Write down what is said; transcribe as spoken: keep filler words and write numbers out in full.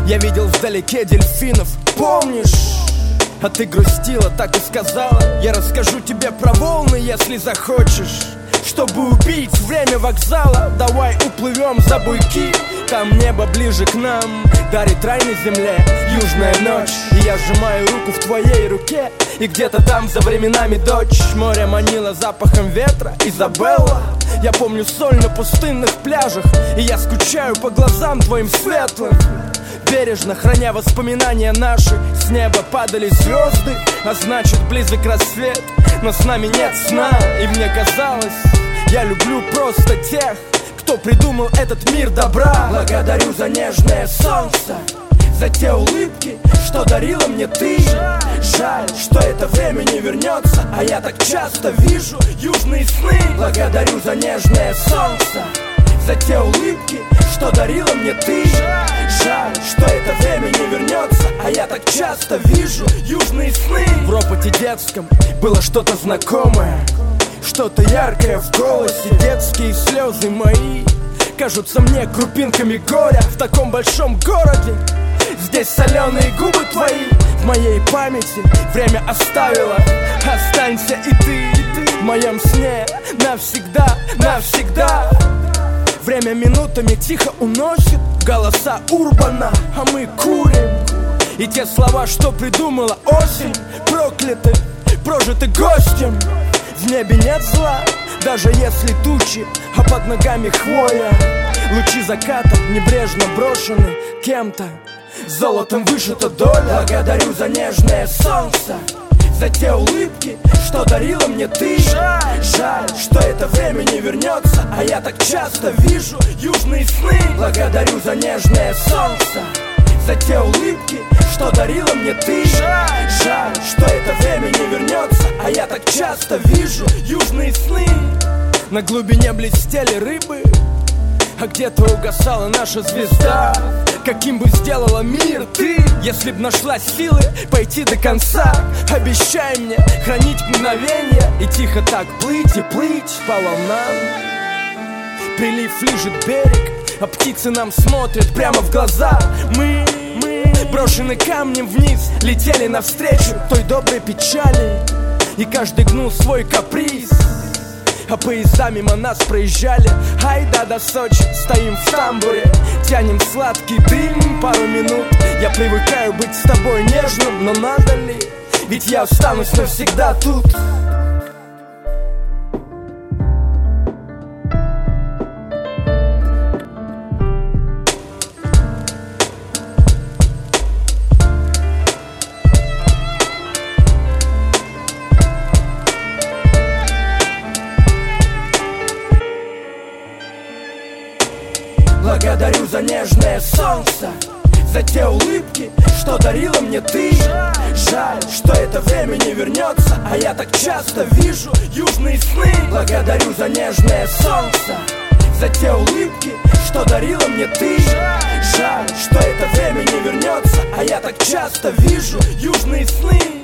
Я видел вдалеке дельфинов, помнишь? А ты грустила, так и сказала: я расскажу тебе про волны, если захочешь. Чтобы убить время вокзала, давай уплывем за буйки. Там небо ближе к нам, дарит рай на земле южная ночь. И я сжимаю руку в твоей руке, и где-то там за временами дочь. Море манило запахом ветра, Изабелла. Я помню соль на пустынных пляжах, и я скучаю по глазам твоим светлым. Бережно храня воспоминания наши, с неба падали звезды, а значит близок рассвет. Но с нами нет сна, и мне казалось, я люблю просто тех, кто придумал этот мир добра. Благодарю за нежное солнце, за те улыбки, что дарила мне ты. Жаль, что это время не вернется, а я так часто вижу южные сны. Благодарю за нежное солнце, за те улыбки, что дарила мне ты. Жаль, что это время не вернется, а я так часто вижу южные сны. В ропоте детском было что-то знакомое, что-то яркое в голосе. Детские слезы мои кажутся мне крупинками горя. В таком большом городе здесь соленые губы твои в моей памяти время оставило. Останься и ты, и ты в моем сне навсегда, навсегда. Время минутами тихо уносит голоса урбана, а мы курим. И те слова, что придумала осень, прокляты, прожиты гостем. В небе нет зла, даже если тучи, а под ногами хвоя. Лучи заката небрежно брошены кем-то, золотом вышита доля. Благодарю за нежное солнце, за те улыбки, что дарила мне ты. Жаль, что это время не вернется, а я так часто вижу южные сны. Благодарю за нежное солнце, за те улыбки, что дарила мне ты. Жаль, что это время не вернется, а я так часто вижу южные сны. На глубине блестели рыбы, а где-то угасала наша звезда. Каким бы сделала мир ты, если б нашла силы пойти до конца? Обещай мне хранить мгновенье и тихо так плыть и плыть по волнам. Прилив лижет берег, а птицы нам смотрят прямо в глаза. Мы, мы, брошены камнем вниз, летели навстречу той доброй печали. И каждый гнул свой каприз, а поезда мимо нас проезжали. Айда до Сочи, стоим в тамбуре, тянем сладкий дым пару минут. Я привыкаю быть с тобой нежным, но надо ли? Ведь я останусь навсегда тут. Благодарю за нежное солнце, за те улыбки, что дарила мне ты. Жаль, что это время не вернется, а я так часто вижу южные сны. Благодарю за нежное солнце, за те улыбки, что дарила мне ты. Жаль, что это время не вернется, а я так часто вижу южные сны.